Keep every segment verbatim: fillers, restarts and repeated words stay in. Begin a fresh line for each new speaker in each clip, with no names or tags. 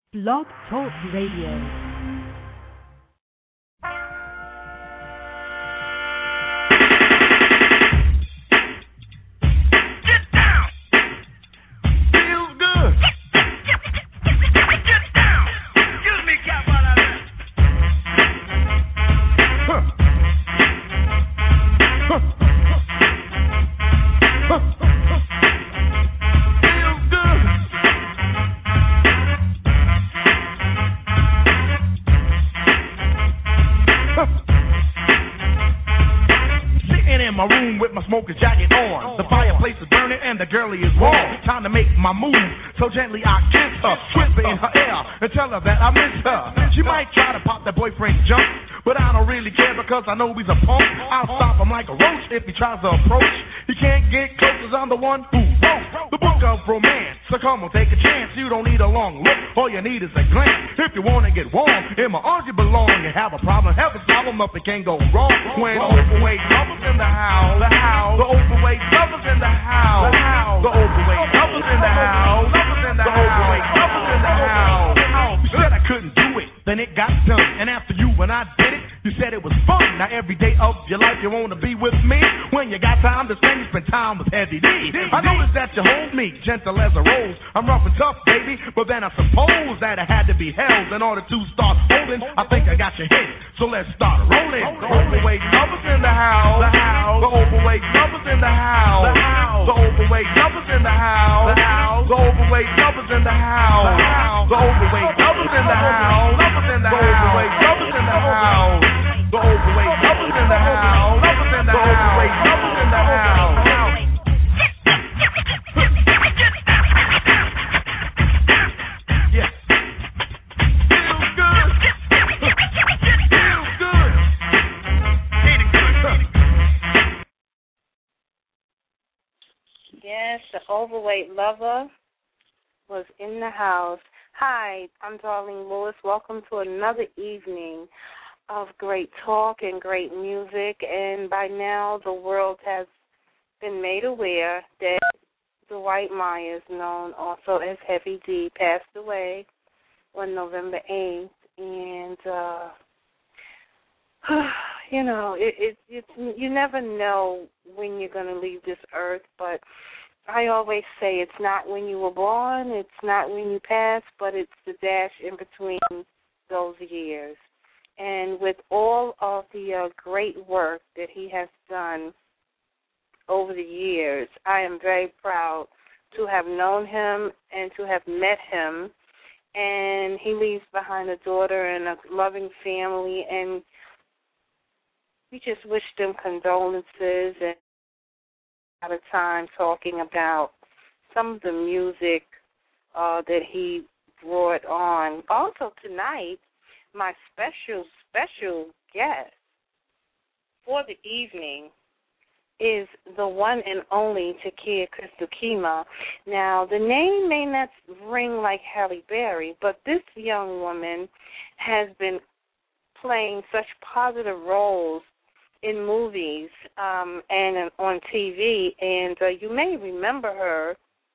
Blog Talk Radio.
Smoker's jacket on, the fireplace is burning and the girlie is warm. Time to make my move, so gently I kiss her, whisper in her ear and tell her that I miss her. She might try to pop that boyfriend's junk, but I don't really care because I know he's a punk. I'll stop him like a roach if he tries to approach. He can't get close 'cause I'm the one who wrote the book of romance. So come on, take a chance. You don't need a long look, all you need is a glance. If you wanna get warm, in my arms you belong. You have a problem, have a problem up, it can't go wrong. When overweight lovers in the house, the house, the overweight lovers in the house, the house, the overweight lovers in the house, the overweight lovers in the house. You said I couldn't do it, then it got done. And after you, when I did it, you said it was fun. Now every day of your life you wanna be with me. When you got time to spend, you spend time with Heavy D. I noticed that you hold me gentle as a rose. I'm rough and tough, baby, but then I suppose that I had to be held in order to start holding. I think I got your hit, so let's start rolling. The overweight lovers in the house, the house. The overweight lovers in the house, the house. The overweight lovers in the house, the house. The overweight lovers in the house, the house. The overweight lovers in the house, lovers in the house. The overweight lovers in the house. The overweight lovers in the house, lovers in the house. The overweight lovers in the house.
Yes, the overweight lover was in the house. Hi, I'm Darlene Lewis. Welcome to another evening of great talk and great music. And by now, the world has been made aware that Dwight Myers, known also as Heavy D, passed away on November eighth. And, uh, you know, it, it, it's, you never know when you're going to leave this earth, but I always say it's not when you were born, it's not when you pass, but it's the dash in between those years. And with all of the uh, great work that he has done over the years, I am very proud to have known him and to have met him. And he leaves behind a daughter and a loving family, and we just wish them condolences and a lot of time talking about some of the music uh, that he brought on. Also tonight, my special, special guest for the evening is the one and only Takia Crystal Kima. Now, the name may not ring like Halle Berry, but this young woman has been playing such positive roles in movies um, and on T V, and uh, you may remember her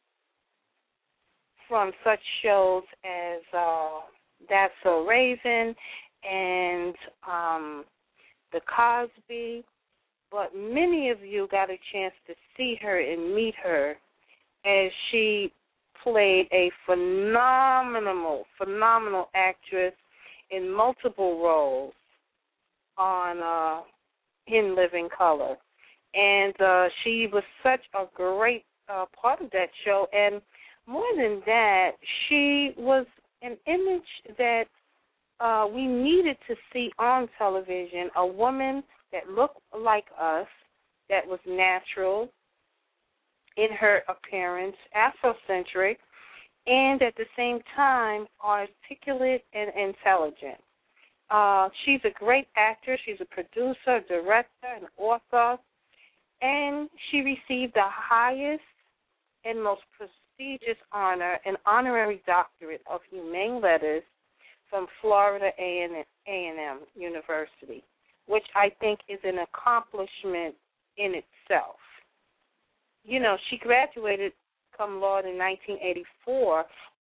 from such shows as uh, That's So Raven and um, The Cosby, but many of you got a chance to see her and meet her as she played a phenomenal, phenomenal actress in multiple roles on uh, In Living Color. And uh, she was such a great uh, part of that show. And more than that, she was an image that uh, we needed to see on television, a woman that looked like us, that was natural in her appearance, Afrocentric, and at the same time articulate and intelligent. Uh, she's a great actress. She's a producer, director, and author, and she received the highest and most prestigious honor, an honorary doctorate of humane letters from Florida A and M University, which I think is an accomplishment in itself. You know, she graduated cum laude in nineteen eighty-four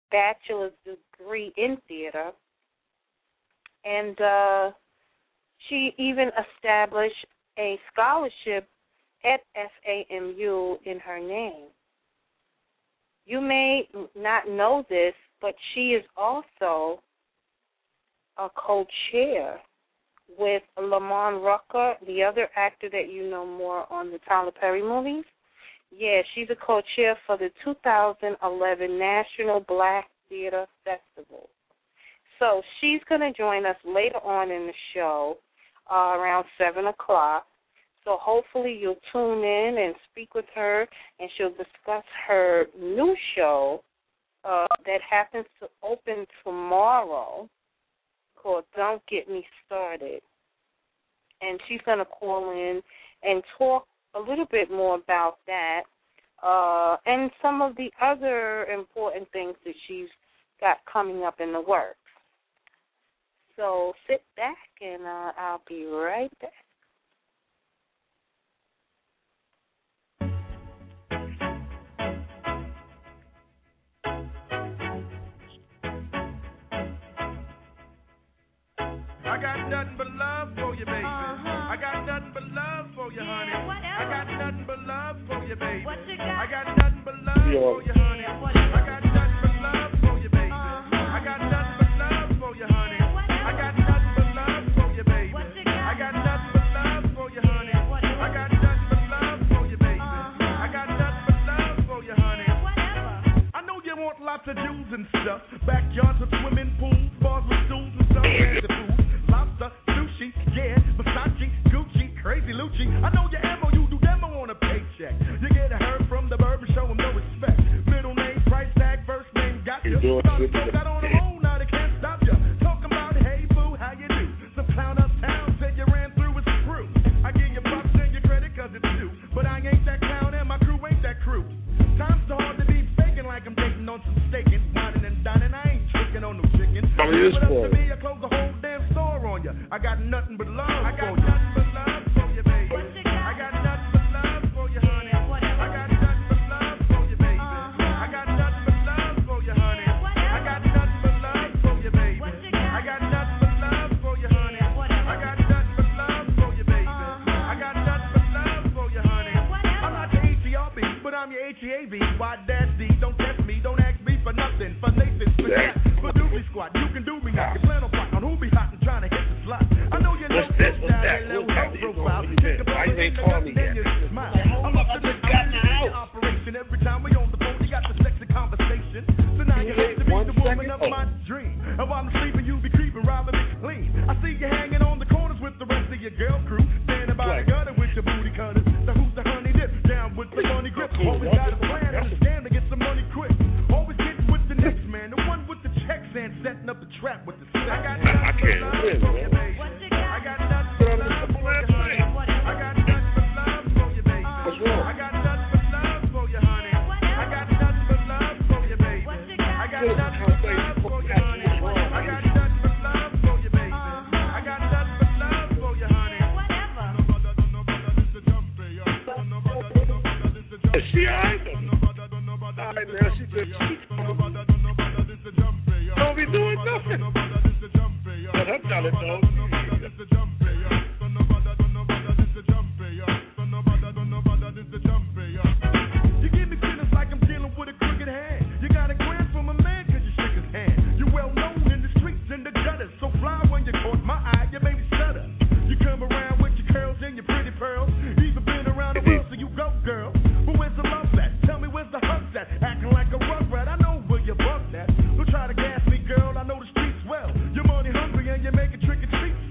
bachelor's degree in theater. And uh, she even established a scholarship at F A M U in her name. You may not know this, but she is also a co-chair with Lamont Rucker, the other actor that you know more on the Tyler Perry movies. Yeah, she's a co-chair for the two thousand eleven National Black Theater Festival. So she's going to join us later on in the show uh, around seven o'clock. So hopefully you'll tune in and speak with her, and she'll discuss her new show uh, that happens to open tomorrow called Don't Get Me Started. And she's going to call in and talk a little bit more about that uh, and some of the other important things that she's got coming up in the works. So sit back, and uh, I'll be right back.
I got nothing but love for you, baby. Uh-huh. I got nothing but love for you, honey.
Yeah, whatever.
I got nothing but love for you, baby.
What you got?
I got nothing but love
Yo.
for you, honey.
Yeah, whatever.
I got nothing but love for you, baby.
Uh-huh.
I got nothing but love for you, honey.
Yeah, whatever.
I got nothing but love for you, baby.
What you got?
I got nothing but love for you, honey.
Yeah, whatever.
I got nothing but love for you, baby.
Uh-huh.
I got nothing but love for you, honey.
Yeah, whatever.
I know you want lots of Jews and stuff. Backyards with swimming pools, bars with stools and stuff. Fancy food, lobster, sushi, yeah, Versace, Gucci, crazy Lucci. I know your ammo, you do demo on a paycheck. You get a herd from the bird and show them no respect. Middle name, price tag, first name, got you. Started smoke out on the road, now they can't stop you. Talking about, hey, boo, how you do? Some clown uptown said you ran through his crew. I give you props and your credit cause it's due. But I ain't that clown and my crew ain't that crew. Time's so hard to be faking like I'm dating on some staking. Whining and dining, I ain't tricking on no chicken.
How many years
Put up
for?
to me, I close the whole damn store on you. I got nothing but love I got for you. Nothing but love for you, baby.
What you got?
I got nothing but love for you, honey.
Yeah, whatever.
I got nothing but love for you, baby.
Uh-huh.
I got nothing but love for you, honey.
Yeah, whatever.
I got nothing but love for you, baby.
What you got?
I got nothing but love for you, honey.
Yeah, whatever.
I got nothing but love for you, baby.
Uh-huh.
I got nothing but love for you, honey.
Yeah, whatever.
I'm not the H E R B, but I'm your H E A V. Why dash D? Don't test me, don't ask me for nothing. For Nathan, for
Yeah.
that, for Doobie Squad, you can do me. You plan on plot on who be hot and trying to hit the slot. I know you know
What's this? What's that?
little
What's that?
health profile.
What is this? Why you ain't calling me yet?
I'm up to this operation. Every time we on the phone, you got the sexy conversation. So now you have to be
One
the woman
second.
of my dream. And while I'm sleeping, you be creeping, robbing me clean. I see you hanging on the corners with the rest of your girl crew. Standing by the gutter with your booty cutters. So who's the honey dip? Down with the money grip. Always got a plan and a scam to get some money quick. Always getting with the next man. The one with the checks and setting up the trap with the sex. I got
I can't
nothing
live,
but love for
man.
you, baby.
What you got?
I got nothing but love for you, honey.
Yeah, whatever.
I got nothing but love for you, baby.
What's wrong?
I got nothing but love for you, honey.
Yeah, whatever.
I got nothing but love for you, baby.
What you got?
I got
Good.
nothing but love for you, honey. I got nothing but love for you, baby. I got nothing but love for you, honey.
Yeah, whatever.
Is she alright? Alright, now she just don't be doing nothing. But her talent though.
You give me feelings like I'm dealing with a crooked hand. You got a grand from a man cause you shook his hand. You well known in the streets and the gutters. So fly when you caught my eye, you made me stutter. You come around with your curls and your pretty pearls. Even been around the world, so you go, girl. But where's the love at? Tell me where's the hugs at? Acting like a rough rat, I know where you bucked at. Don't try to gas me, girl, I know the streets well. You're money hungry and you make a trick or treat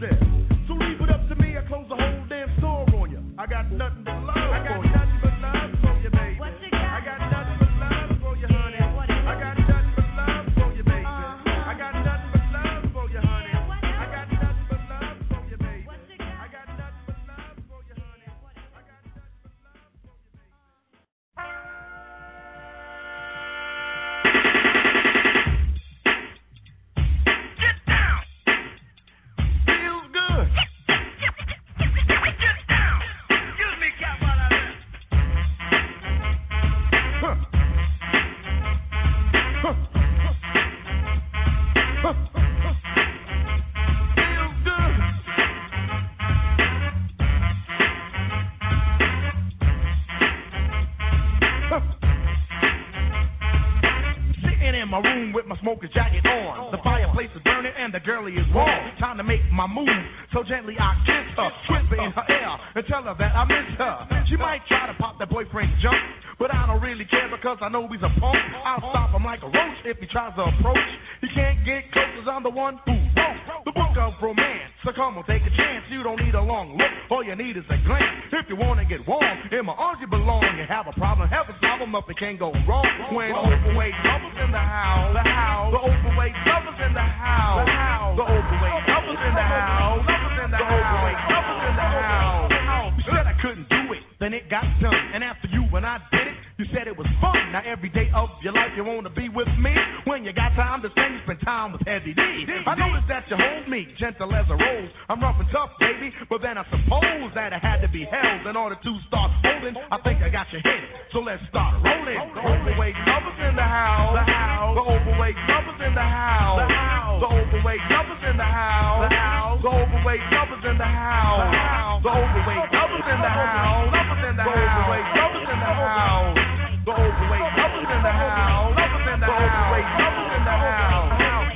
on. The fireplace is burning and the girlie is warm. Time to make my move, so gently I kiss her, whisper in her ear and tell her that I miss her. She might try to pop that boyfriend's junk, but I don't really care because I know he's a punk. I'll stop him like a roach if he tries to approach. He can't get close 'cause I'm the one who wrote the book of romance. So come on, take a chance. You don't need a long look, all you need is a glance. If you want to get warm, in my arms you belong. You have a problem, have a problem up, it can't go wrong. When overweight lovers in the house, the house, the overweight lovers in the house, the house, the overweight lovers in the house, lovers in the overweight lovers in the house. You said I couldn't do it, then it got done. And after you when I did it, you said it was fun. Now every day of your life you want to be with me. When you got time to spend, you spend time with Heavy D. I noticed that you hold me gentle as a rose. I'm rough and tough, baby, but then I suppose that I had to be held in order to start holding. I think I got your head, so let's start rolling. The overweight lovers in the house, the house. The overweight lovers in the house, the house. The overweight lovers in the house, the house. The overweight lovers in the house, the house. The overweight lovers in the house, lovers in the house. The overweight lovers in the house. The overweight lovers in the house, lovers in the house. The overweight lovers in the house.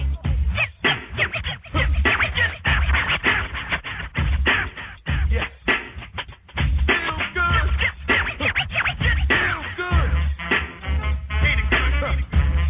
Yes. Feels good. Feels good. Ain't it good?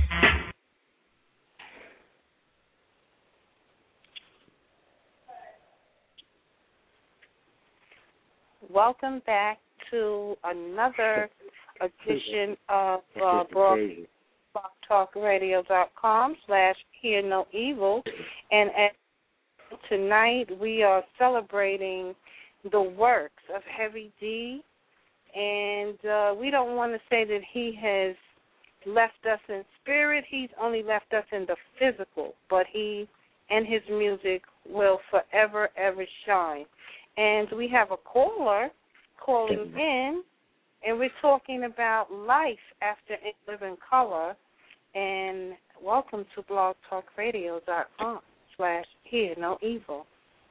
Welcome back to another edition of uh, blog talk radio dot com slash hear no evil. And at, tonight we are celebrating the works of Heavy D. And uh, we don't want to say that he has left us in spirit. He's only left us in the physical. But he and his music will forever, ever shine. And we have a caller calling in. And we're talking about life after In Living Color. And welcome to blog talk radio dot com slash hear no evil.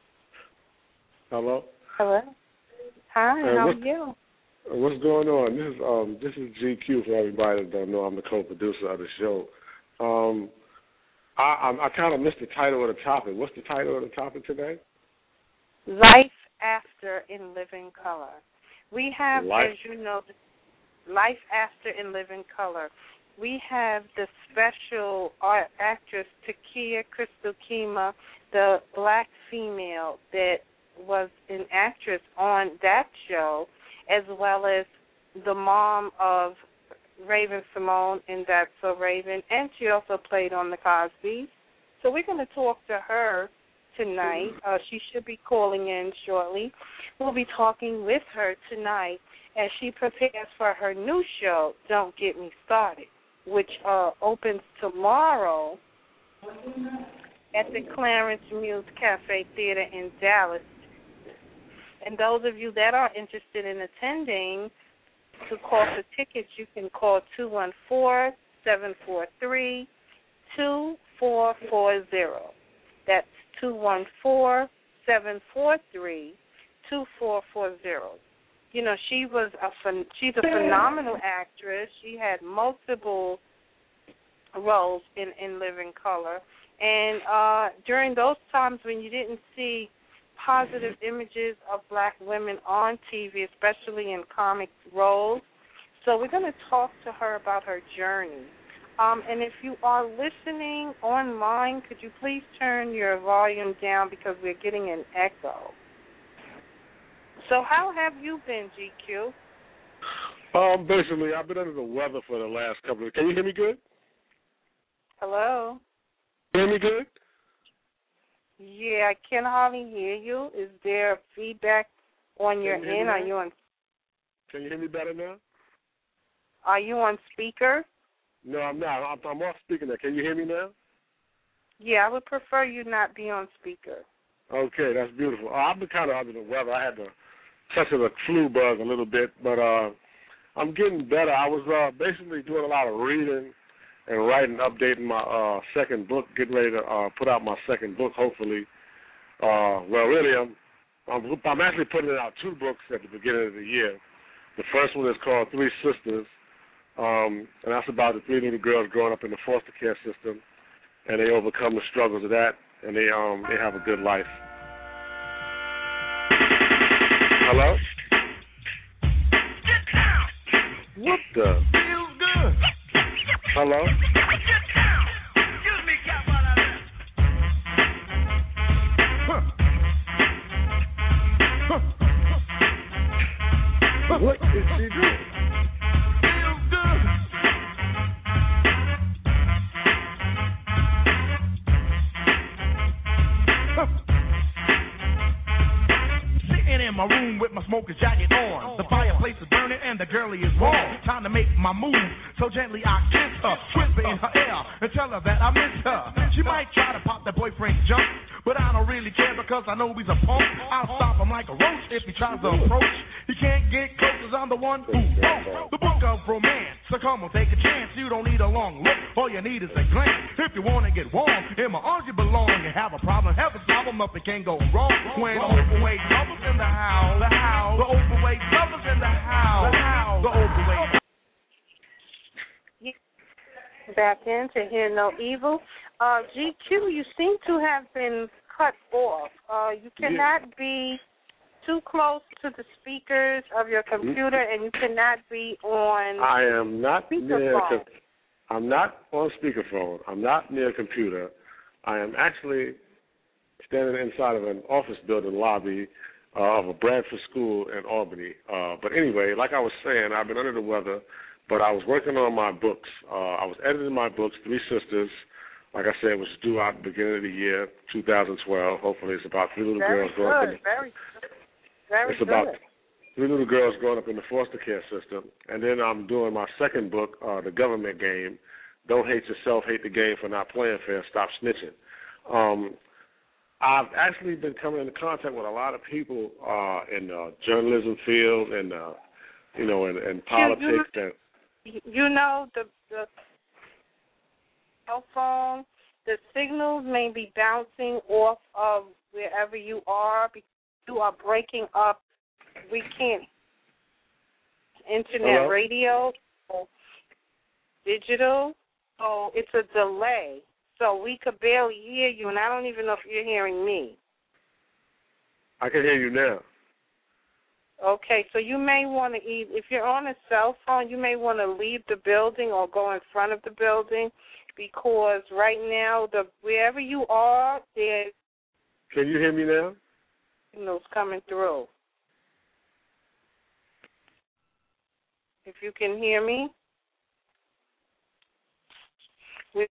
Hello.
Hello. Hi,
uh,
how are you?
What's going on? This is um this is G Q for everybody that don't know. I'm the co-producer of the show. Um, I I, I kind of missed the title of the topic. What's the title of the topic today?
Life after In Living Color. We have,
Life.
as you know, Life After In Living Color. We have the special art actress Takia Crystal Kima, the black female that was an actress on that show, as well as the mom of Raven Simone in That's So Raven, and she also played on The Cosbys. So we're going to talk to her tonight. Uh, she should be calling in shortly. We'll be talking with her tonight as she prepares for her new show, Don't Get Me Started, which uh, opens tomorrow at the Clarence Muse Cafe Theater in Dallas. And those of you that are interested in attending, to call for tickets, you can call two one four, seven four three, two four four zero. That's two one four, seven four three, two four four zero. You know, she was a phen- she's a phenomenal actress. She had multiple roles in, in Living Color. And uh, during those times when you didn't see positive images of black women on T V, especially in comic roles. So we're going to talk to her about her journey. Um, and if you are listening online, could you please turn your volume down because we're getting an echo. So how have you been, G Q?
Um, basically, I've been under the weather for the last couple of... Can you hear me good?
Hello?
Can you hear me good?
Yeah, I can hardly hear you. Is there feedback on your
Can you hear
end?
me
Are
now?
you on?
Can you hear me better now?
Are you on speaker?
No, I'm not. I'm, I'm off speaker now. Can you hear me now?
Yeah, I would prefer you not be on speaker.
Okay, that's beautiful. Uh, I've been kind of under the weather. I had the touch of the flu bug a little bit, but uh, I'm getting better. I was uh, basically doing a lot of reading and writing, updating my uh, second book, getting ready to uh, put out my second book, hopefully. Uh, well, really, I'm, I'm I'm actually putting out two books at the beginning of the year. The first one is called Three Sisters, um, and that's about the three little girls growing up in the foster care system. and they overcome the struggles of that, and they um they have a good life. Hello? What the?
Feels good.
Hello?
Excuse me, Cap, while I live. Huh. Huh.
What is she doing?
Feels good. Huh. Sitting in my room with my smoker's jacket on. The fireplace is burning and the girlie is warm. Time to make my move, so gently I kiss her, whisper in her ear and tell her that I miss her. She might try to pop that boyfriend's jump, but I don't really care because I know he's a punk. I'll stop him like a roach if he tries to approach. He can't get close cause I'm the one who wrote the book of romance. So come on, take a chance. You don't need a long look, all you need is a glance. If you want to get warm, in my arms you belong. You have a problem, have a problem up, it can't go wrong. When overweight lovers in the house, the house, the overweight lovers in the house, the house, the overweight.
Back in to Hear No Evil. Uh, G Q, you seem to have been cut off. Uh, you cannot yeah. be too close to the speakers of your computer, and you cannot be on.
I am not near.
Speakerphone.
I'm not on speakerphone. I'm not near a computer. I am actually standing inside of an office building lobby uh, of a Bradford school in Albany. Uh, but anyway, like I was saying, I've been under the weather, but I was working on my books. Uh, I was editing my books, Three Sisters. Like I said, which is due out at the beginning of the year, two thousand twelve. Hopefully, it's about three little
very
girls growing up. In the,
very, very
it's
good.
about three little girls growing up in the foster care system. And then I'm doing my second book, uh, The Government Game. Don't hate yourself, hate the game for not playing fair. Stop snitching. Um, I've actually been coming into contact with a lot of people uh, in the journalism field and uh, you know, in, in politics.
You,
and
you know the the. cell phone, the signals may be bouncing off of wherever you are because you are breaking up. We can't. Internet
Hello?
radio, digital, so it's a delay. So we could barely hear you, and I don't even know if you're hearing me.
I can hear you now.
Okay, so you may want to, if you're on a cell phone, you may want to leave the building or go in front of the building. Because right now, the wherever you are, there's
Can you hear me now?
signals coming through. If you can hear me. With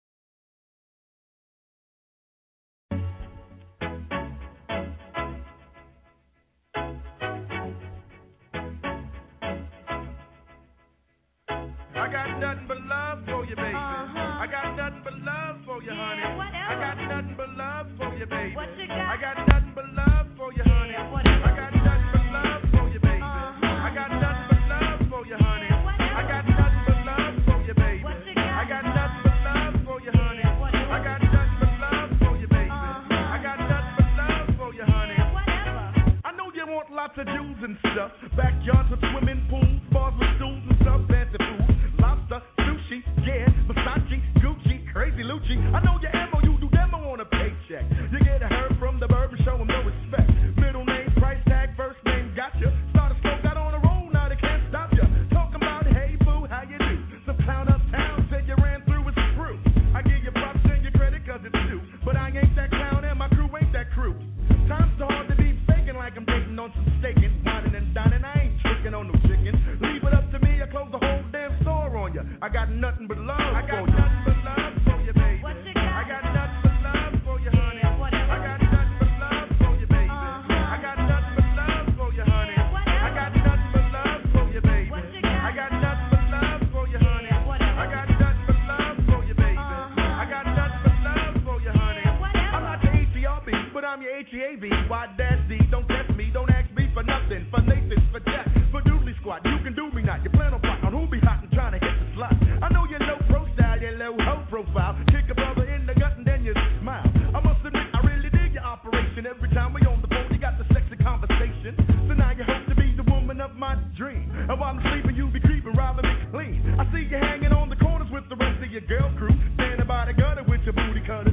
I got nothing but love for you, baby. Uh-huh. I got nothing but love for you, honey.
Yeah, whatever.
I got nothing but love for you, baby.
What you got?
I got nothing but love for you, honey.
Yeah, whatever.
I got nothing but love for you, baby.
Uh-huh.
I got nothing but love for you, honey.
Yeah, whatever.
I got nothing but love for you, baby.
What you got?
I got nothing but love for you, honey.
Yeah, whatever.
I got nothing but love for you, baby.
Uh-huh.
I got nothing but love for you, honey.
Yeah, whatever.
I know you want lots of Jews and stuff. Backyards with swimming pools, bars with stools and stuff, fancy food. Lobster, sushi, yeah, Versace, Gucci, crazy Lucci. I know your ammo, you do demo on a paycheck. You get a herb from the bird and show him no respect. Middle name, price tag, first name, gotcha. Start a smoke out on a roll, now they can't stop ya. Talking about, hey, boo, how you do? Some clown uptown said you ran through with screw. I give you props and your credit cause it's due. But I ain't that clown and my crew ain't that crew. Time's so hard to be faking like I'm dating on some staking. Whining and dining, I ain't tricking on no chicken. Leave it up to me, I close the whole damn store on ya. I got nothing but love I got for nothing you. but love for you, baby.
What you got?
I got nothing but love for you, honey.
Yeah, whatever.
I got nothing but love for you, baby.
Uh-huh.
I got nothing but love for you, honey.
Yeah, whatever.
I got nothing but love for you, baby.
What you got?
I got nothing but love for you, honey.
Yeah, whatever.
I got nothing but love for you, baby.
Uh-huh.
I got nothing but love for you, honey.
Yeah, whatever.
I'm not the H E R B, but I'm your H E A V. Why that's D? Don't test me, don't ask me for nothing. For Nathan, for Jack, for Doodly Squad. You can do me not. You plan on plot on who be hot and trying to hit the slot. I know you're low pro style, you're low hoe profile. Kick a brother in the gut and then you smile. I must admit, I really dig your operation. Every time we on the phone, you got the sexy conversation. So now you hope to be the woman of my dream. And while I'm sleeping, you be creeping, robbing me clean. I see you hanging on the corners with the rest of your girl crew. Standing by the gutter with your booty cutter.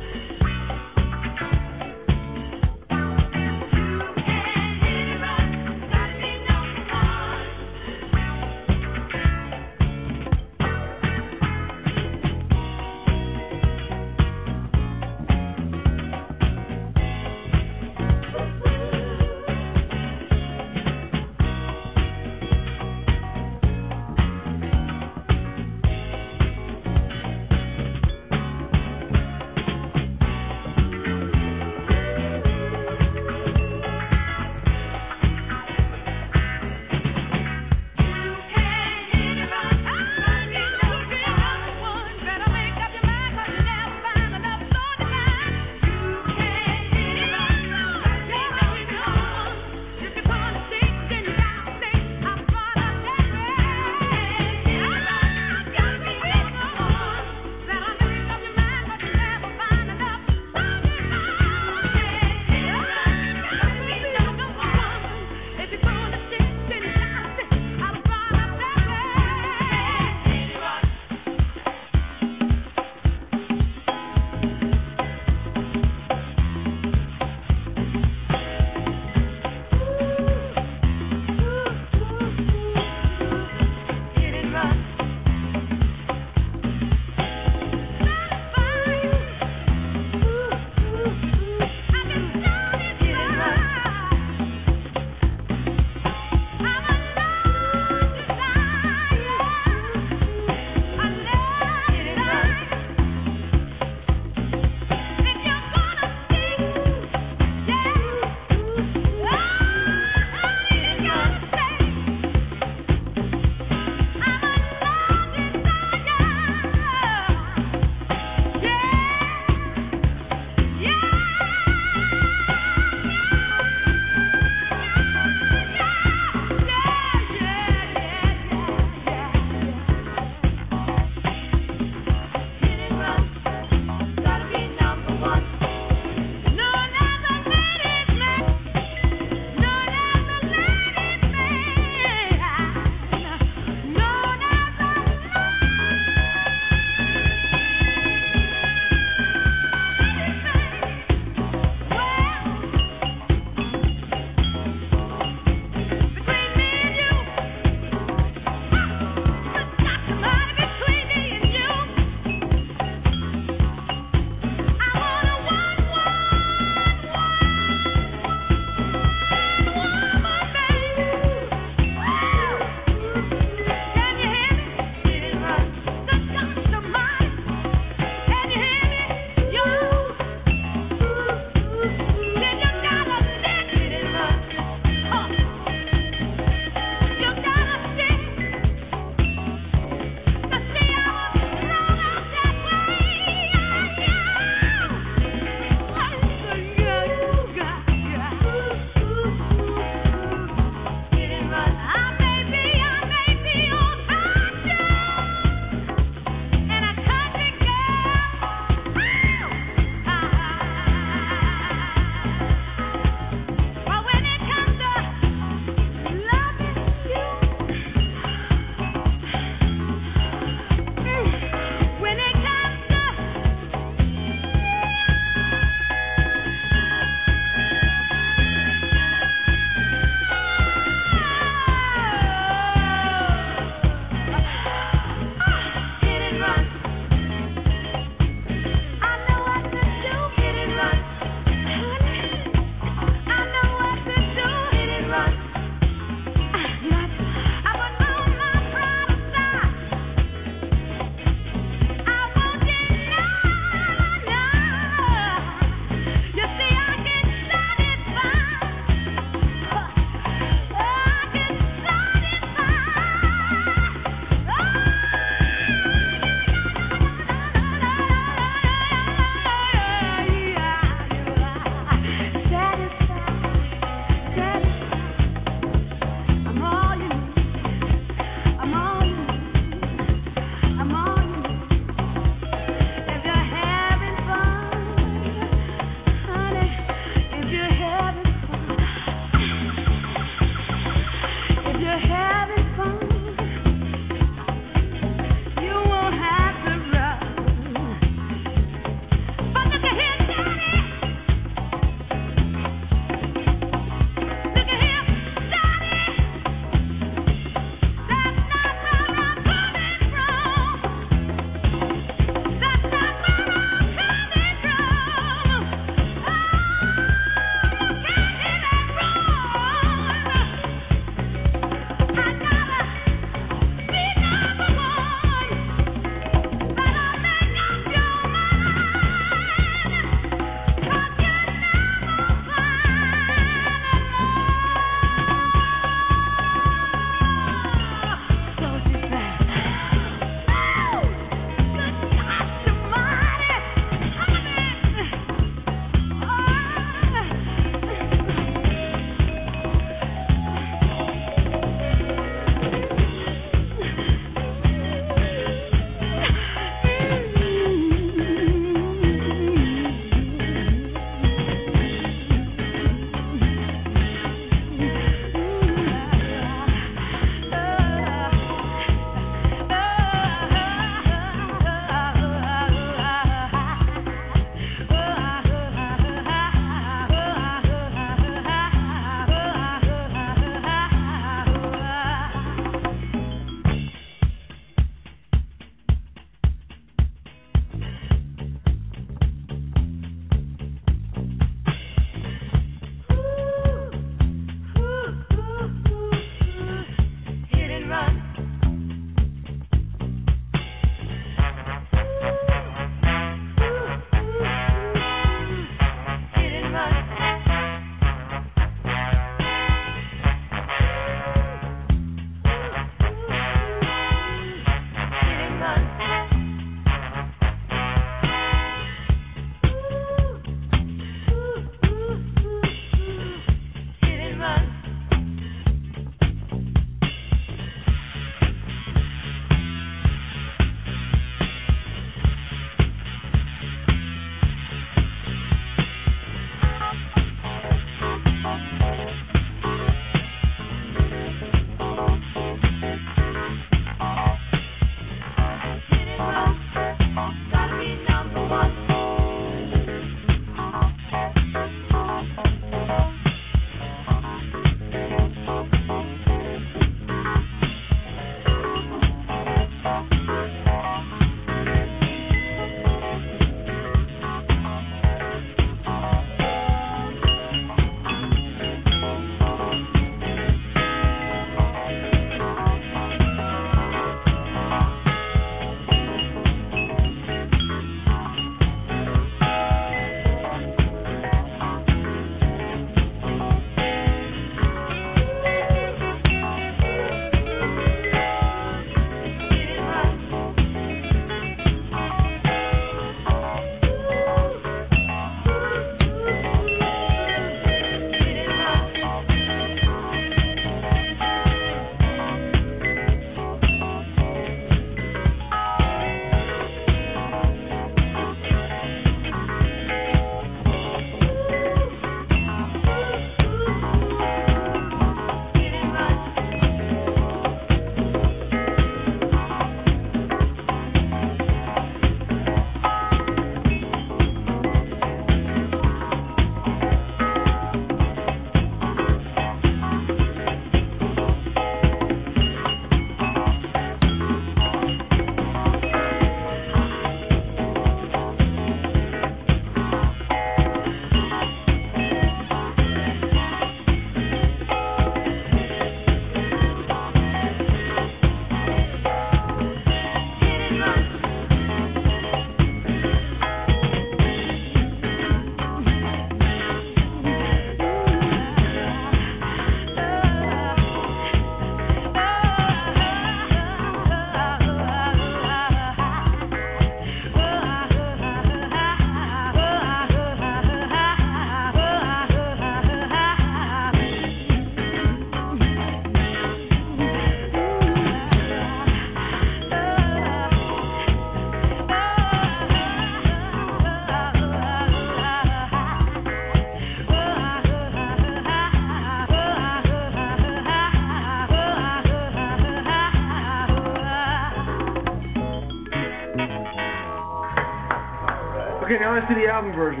Okay, now let's do the album version.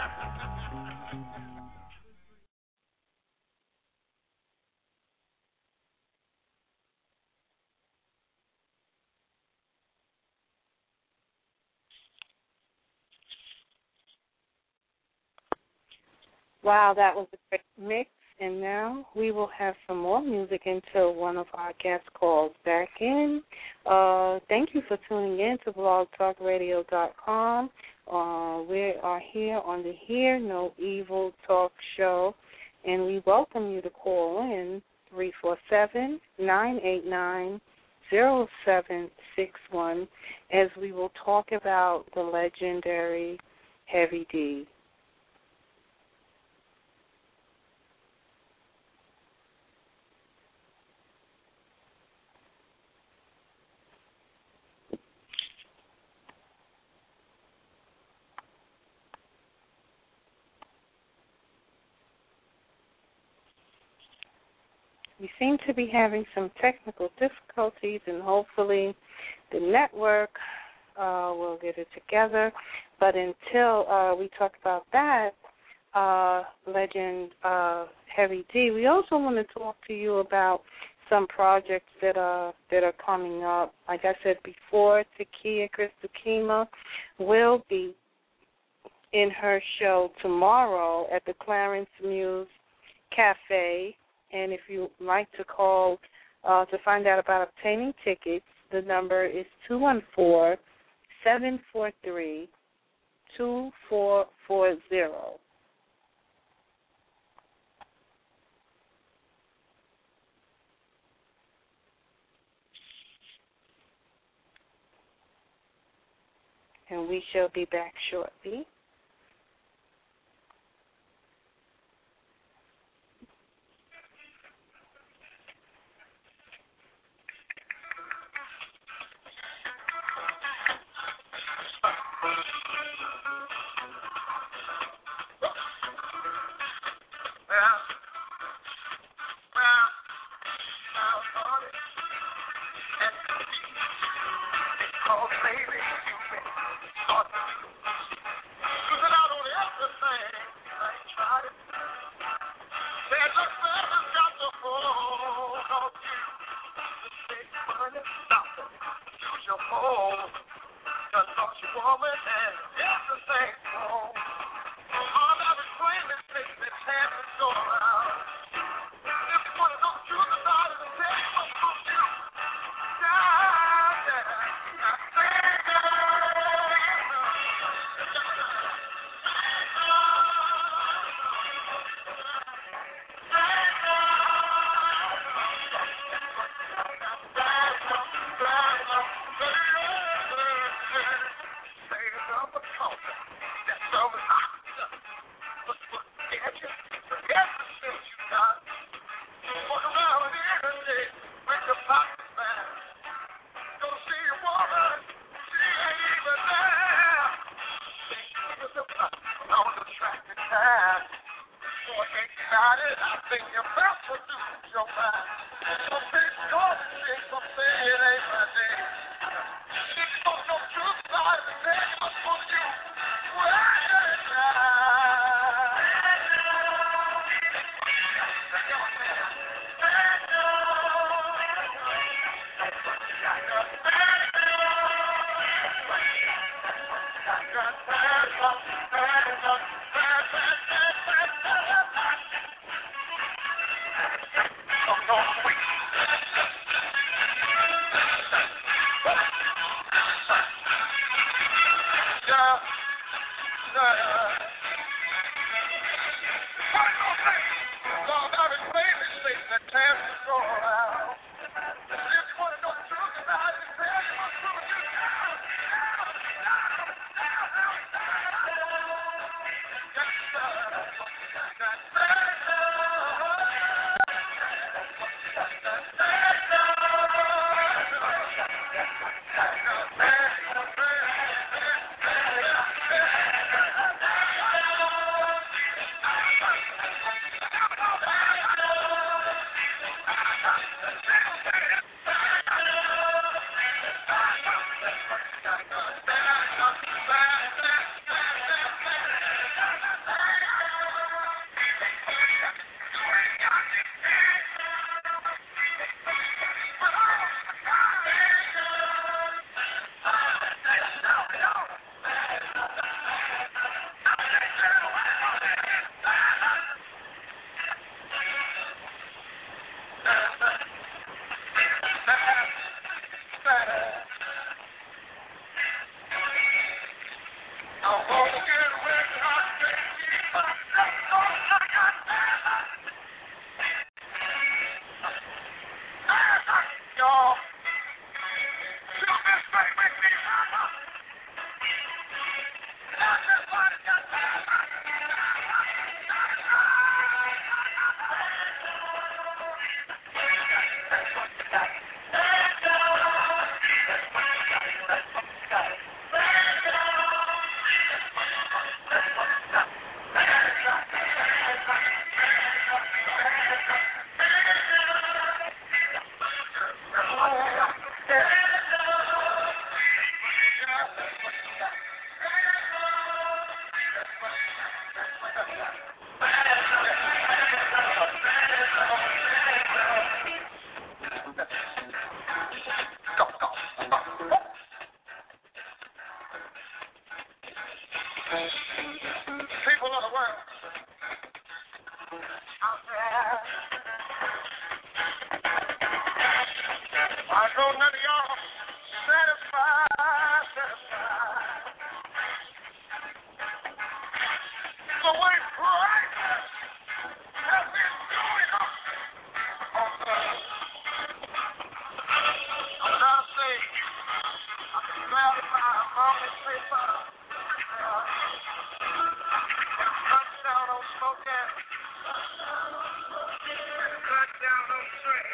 Wow, that was a great mix. And now we will have some more music until one of our guests calls back in. Uh, thank you for tuning in to blog talk radio dot com. Uh, we are here on the Hear No Evil Talk Show, and we welcome you to call in three four seven, nine eight nine, zero seven six one as we will talk about the legendary Heavy D. We seem to be having some technical difficulties, and hopefully the network uh, will get it together. But until uh, we talk about that, uh, legend uh, Heavy D, we also want to talk to you about some projects that are that are coming up. Like I said before, Takia Crystal Kima will be in her show tomorrow at the Clarence Muse Cafe. And if you'd like to call uh, to find out about obtaining tickets, the number is two one four, seven four three, two four four zero. And we shall be back shortly.
know none of y'all satisfied, satisfied. The way Christ has been doing up on earth. I'm trying to say, I can satisfy a mountain paper. Cut down on smoking. Cut down on drink.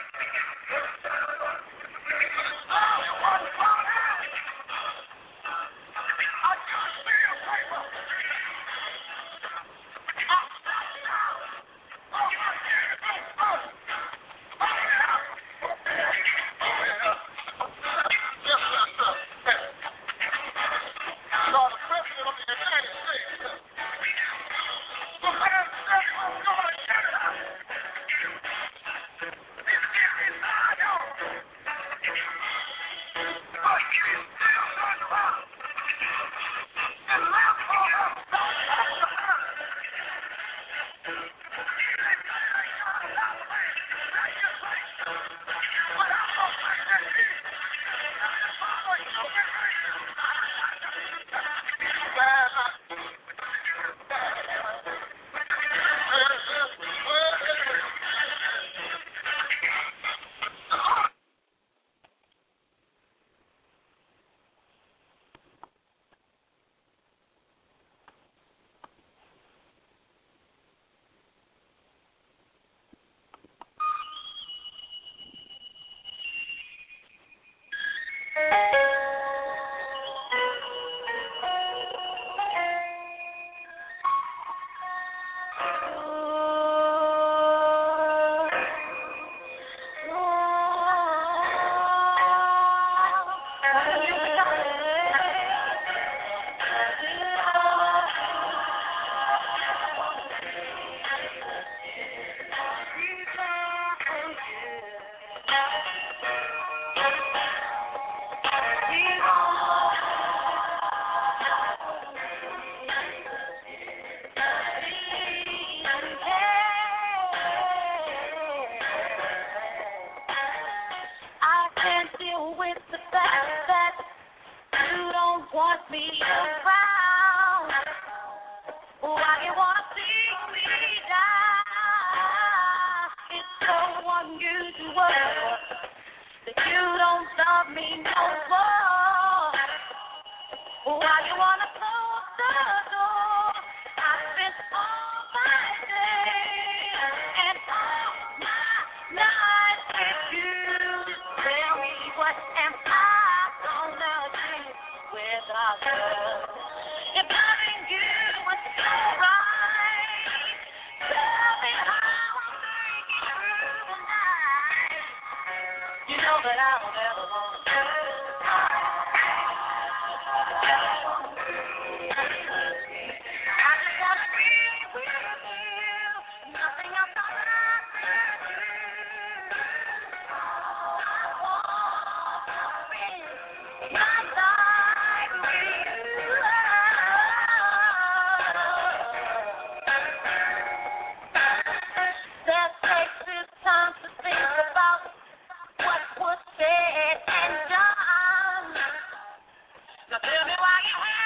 Now tell me why you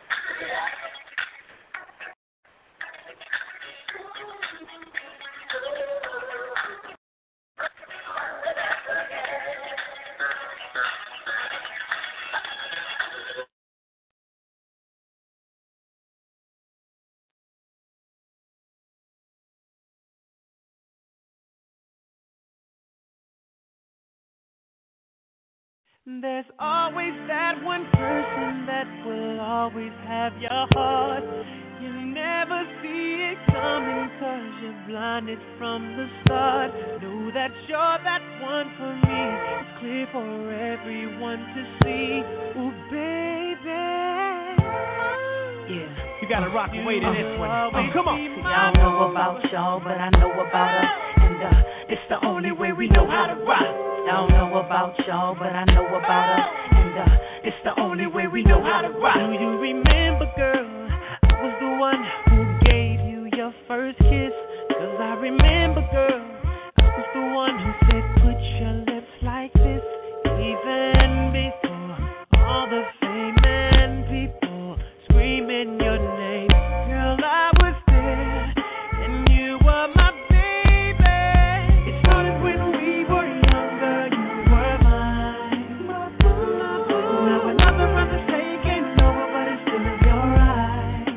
There's always that one person that will always have your heart. You never see it coming cause you're blinded from the start. Know that you're that one for me. It's clear for everyone to see. Ooh, baby.
Yeah, you gotta rock and wait in this one. Oh, come on.
See, I don't know about y'all, but I know about us. And uh, it's the only way we know how to rock. I don't know about y'all, but I know about us. And uh, it's the only way we know how to rock.
Do you remember, girl, I was the one who gave you your first kiss? Cause I remember, girl, I was the one who said put your lips like this. Even before all the fame and people screaming your name. Girl, I was there, and you were my baby. It started when we were younger. You were mine. Now another brother's taking over, but it's still in your eyes.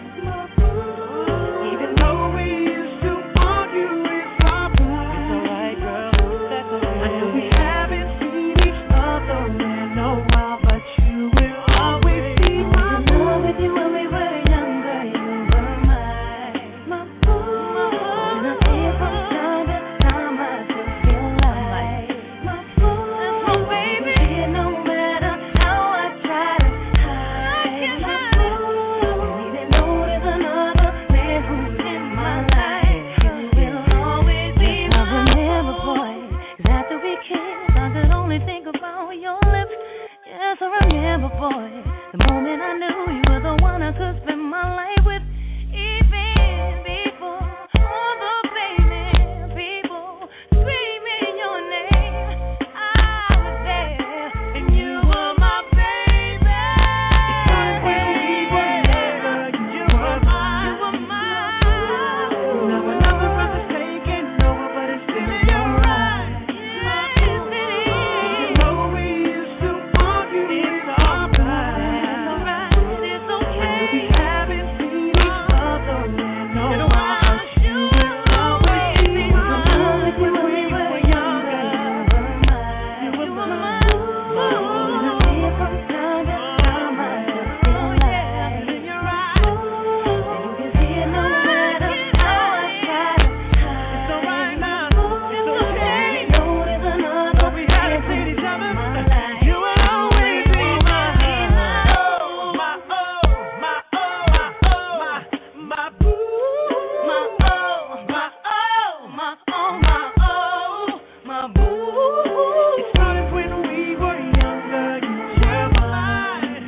Even though we used to argue, it's our pride. It's alright, girl. That's alright. I know we haven't seen each other in a while, but you will always be my
love with you when we were younger. You were mine. My boo. And I see it from time to time. I just feel like my boo. My baby. Here no matter how I try to hide. My boo. Even though there's another man who's in my life, you will always be my boo. I remember, boy, 'cause after we kissed, I could only think about your lips. Yes, I remember, boy, the moment I knew you were the one I could spend my life with. Even before all the famous people screaming your name, I was there, and you were my baby. It started when we were younger. You were mine. You were mine.
Now another brother's taking over, but it's still in your eyes.
Yes, it is.
Even though we used to argue, it's our pride.
It's alright. It's okay.
We haven't seen each other in a while, but you will always be my
Love with you
boo.
when we were younger. You were mine.
You were mine.
And I see it from time to time. I just feel like
In your eyes.
and you can see it no matter how I try to hide.
It's alright now. It's
I
okay.
know there's another
But we haven't
man
seen each other.
in my life.
You will always be my oh, my oh, my oh, my my boo.
My oh, my oh, my oh, my oh, my boo.
It started when we were younger. You were mine.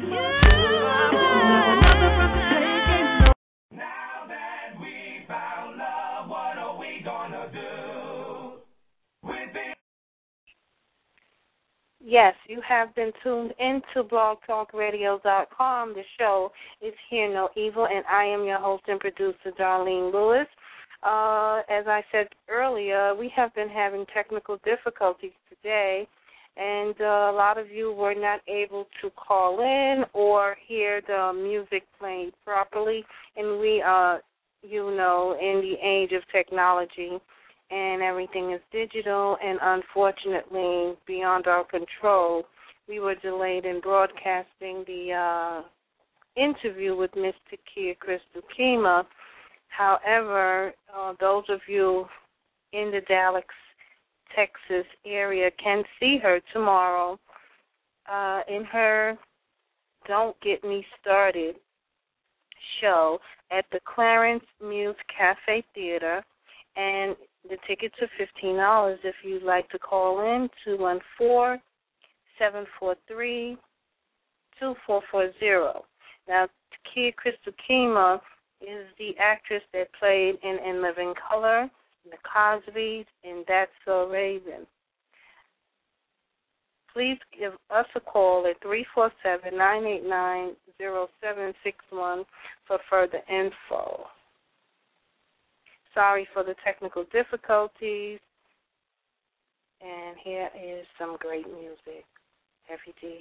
Another brother taking over.
Now that we found love, what are we gonna do with it?
Yes, you have been tuned into blog talk radio dot com. The show is Hear No Evil, and I am your host and producer, Darlene Lewis. Uh, as I said earlier, we have been having technical difficulties today, and uh, a lot of you were not able to call in or hear the music played properly, and we are, you know, in the age of technology, and everything is digital, and unfortunately beyond our control. We were delayed in broadcasting the uh, interview with Miss Takia Crystal Kima. However, uh, those of you in the Dallas, Texas area can see her tomorrow uh, in her Don't Get Me Started show at the Clarence Muse Cafe Theater, and the tickets are fifteen dollars. If you'd like to call in, two one four, seven four three, two four four zero. Now, Takia Crystal Kima is the actress that played in In Living Color, The Cosbys, and That's So Raven. please give us a call at three four seven, nine eight nine, zero seven six one for further info. Sorry for the technical difficulties. And here is some great music. Heavy D.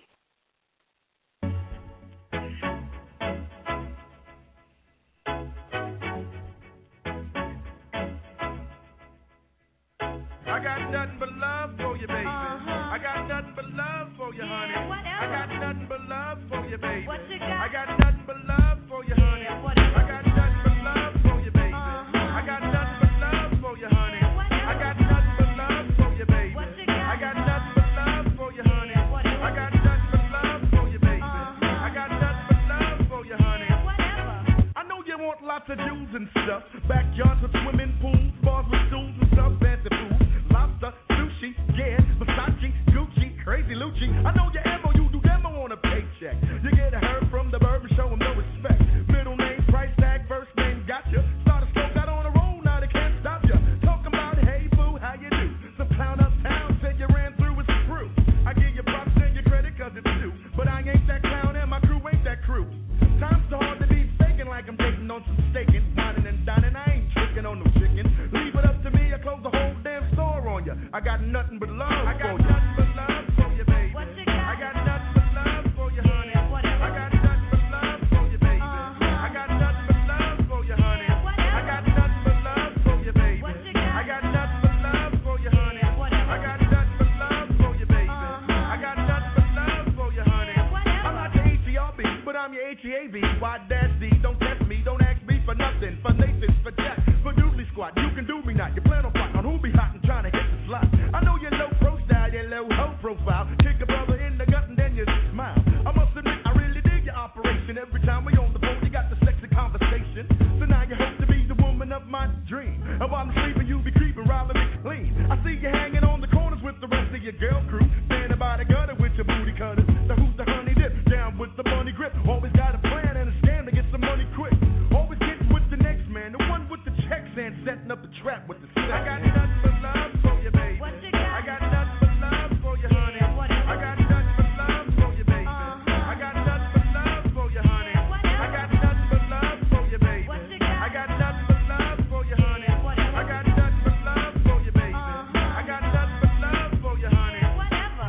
I got nothing but love for you, baby.
Uh-huh.
I got nothing but love for you,
Yeah,
honey.
whatever.
I got nothing but love for you, baby.
What you got?
I got nothing but love for you, honey.
Yeah, whatever.
I got nothing but love for you, baby.
Uh-huh.
I got nothing but love for you, honey.
Yeah, whatever.
I got nothing but love for you, baby.
What you got?
I got nothing but love for you, honey.
Yeah, whatever.
I got nothing but love for you, baby.
Uh-huh.
I got nothing but love for you, honey.
Yeah, whatever.
I know you want lots of Jews and stuff. Backyards with swimming pools, bars with stools and stuff, fancy food. Lobster, sushi, yeah, Versace, Gucci, crazy Lucci. I know your ammo, you do demo on a paycheck. You get a herb from the bird and show him no respect. Middle name, price tag, first name, gotcha. Start a smoke out on the road, now they can't stop ya. Talking about, hey boo, how you do? Some clown uptown said you ran through his crew. I give you props and your credit cause it's due. But I ain't that clown and my crew ain't that crew. Time's so hard to be faking like I'm taking on some staking. Whining and dining, I ain't tricking on no chicken. Leave it up to me, I close the whole damn store on ya. I got nothing but love
I
for
got
you.
nothing
but love for you, baby.
What you got?
I got nothing but love for you, honey.
Yeah, whatever.
I got nothing but love for you, baby.
Uh-huh.
I got nothing but love for you, honey.
Yeah, whatever.
I got nothing but love for you, baby.
What you got?
I got nothing but love for you, honey.
Yeah, whatever.
I got nothing but love for you, baby.
Uh-huh.
I got nothing but love for you, honey.
Yeah, whatever.
I'm not the H E R B, but I'm your H E A V. Why that's D? Don't test me, don't ask me for nothing. For Nathan, for Jack, for Doobly Squad. You can do me not. You plan on fighting on who be hot and trying to hit the slot. I know you're low pro style, you're low hoe profile. Kick a brother in the gut and then you smile. I must admit, I really dig your operation. Every time we on the phone, you got the sexy conversation. So now you hope to be the woman of my dream. And while I'm sleeping, you be creeping, robbing me clean. I see you hanging on the corners with the rest of your girl crew. Standing by the gutter with your booty cutters. So who's the honey dip? Down with the money grip. Always got a plan and a scam to get some money quick. Always getting with the next man, the one with the checks and setting up the trap with the sex. I got nothing but love for you, baby.
What you got?
I got nothing but love for you, honey.
Yeah, whatever.
I got nothing but love for you, baby.
Uh-huh.
I got nothing but love for you, honey.
Yeah, whatever.
I got nothing but love for you, baby.
What you got?
I got nothing but love for you, honey.
Yeah, whatever.
I got nothing but love for you, baby.
Uh-huh.
I got nothing but love for you, honey.
Yeah, whatever.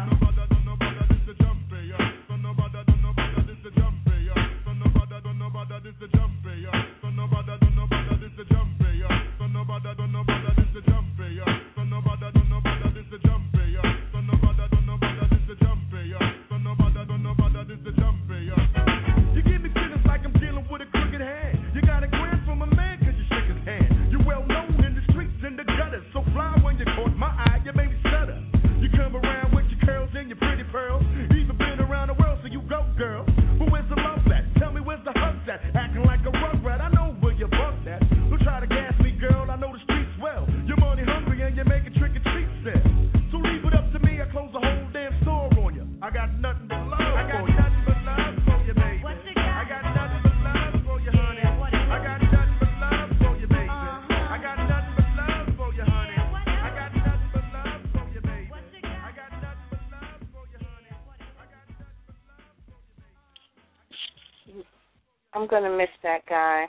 You give me feelings like I'm dealing with a crooked hand. You got a grand from a man cause you shook his hand. You well known in the streets and the gutters. So fly when you caught my eye, you made me stutter. You come around with your curls and your pretty pearls. Even been around the world, so you go, girl. But where's the love at? Tell me where's the hugs at? Acting like a rugrat, I know where you bugged at. Don't try to gas me, girl, I know the streets well. You're money hungry and you make a trick or treat sell. So leave it up to me, I close the whole damn store on you. I got nothing but love
I got
for you.
nothing
but love for you, baby.
What you got?
I got nothing but love for you, honey.
Yeah, whatever.
I got nothing but love for you, baby.
Uh-huh.
I got nothing but love for you, honey.
Yeah, whatever.
I got nothing but love for you, baby.
What you got?
I got nothing but love for you, honey. I got nothing but love for you, baby.
I'm going to miss that guy.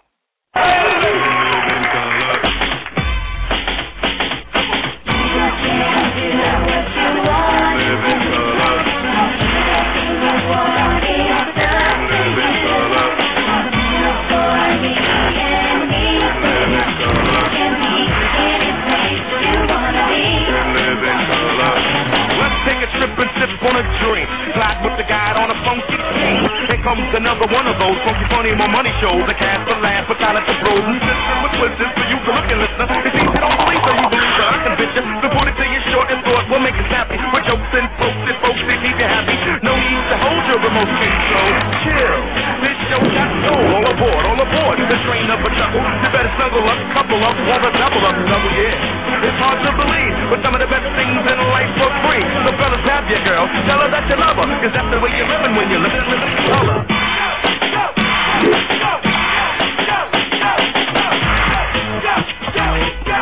Let's take a trip and sip on a drink. Glide with the guide on a funky scene. Here comes another one of those funky, funny, more money shows. The cast the laugh, but silence the pros and system with twists for you to look and listen. It seems you don't believe, so you believe that I can bitch you. So put it to you short and short, we'll make it snappy. With jokes and folks and folks that keep you happy. No need to hold your remote control. Chill. This show got soul. All aboard, all aboard. The train of a chuckle. You better snuggle up, couple up, or a double up, double yeah. It's hard to believe, but some of the best things in life for free. So fellas, have your girl. Tell her that you love her. Cause that's the way you're living when you're living, living in color.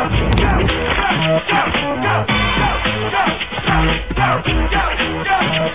Go, go, go, go, go, go, go, go, go, go, go, go, go, go, go, go,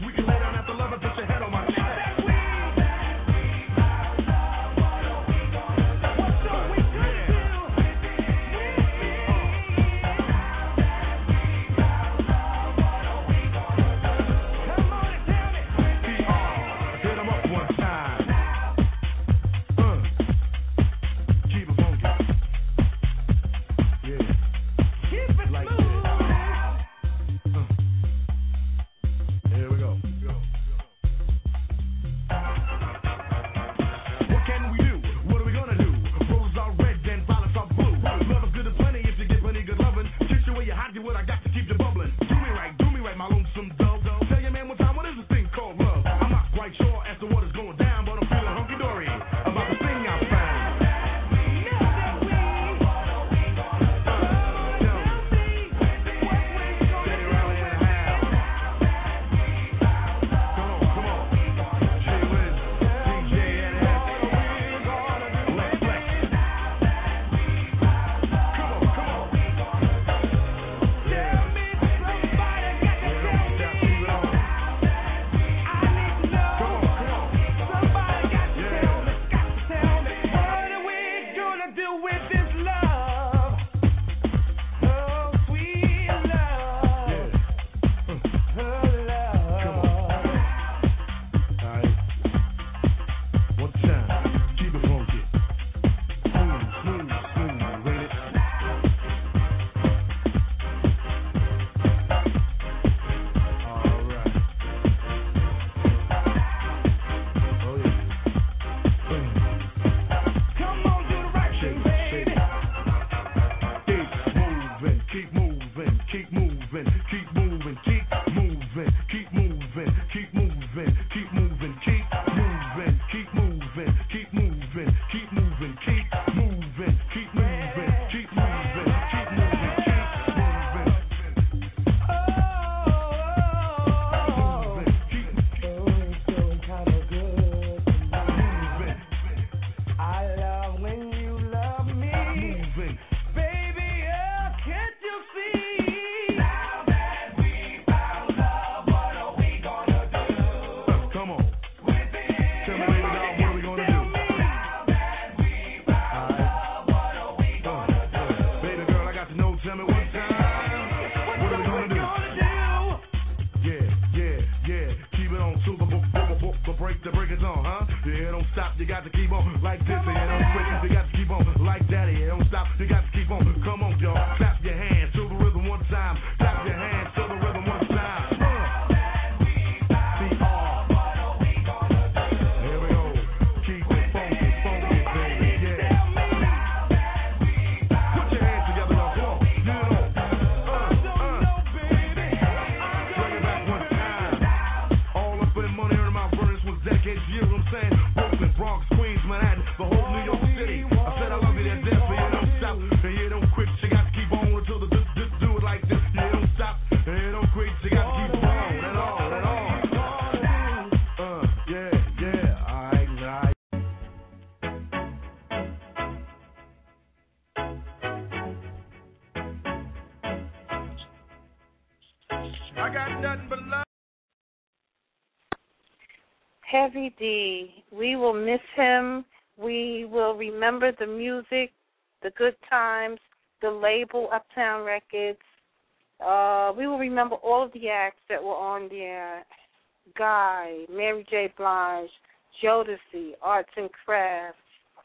We can lay down after love and put your head on my chest.
Heavy D, we will miss him. We will remember the music, the good times, the label, Uptown Records. Uh, we will remember all of the acts that were on there. Guy, Mary J. Blige, Jodeci, Arts and Crafts,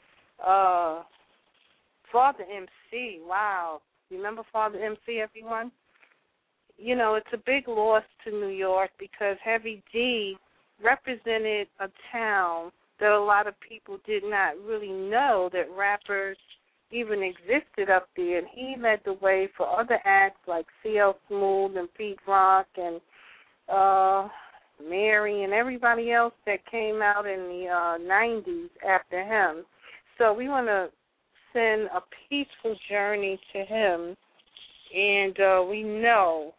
uh, Father M C, wow. Remember Father M C, everyone? You know, it's a big loss to New York because Heavy D represented a town that a lot of people did not really know that rappers even existed up there. And he led the way for other acts like C L Smooth and Pete Rock and uh, Mary and everybody else that came out in the uh, nineties after him. So we want to send a peaceful journey to him, and uh, we know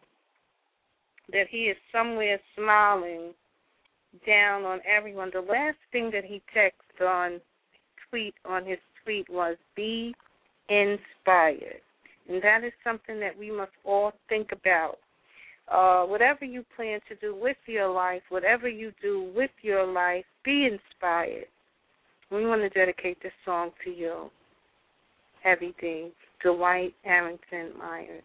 that he is somewhere smiling down on everyone. The last thing that he texted on tweet on his tweet was "Be inspired," and that is something that we must all think about. uh, whatever you plan to do with your life, whatever you do with your life, be inspired. We want to dedicate this song to you, Heavy D, Dwight Arrington Myers.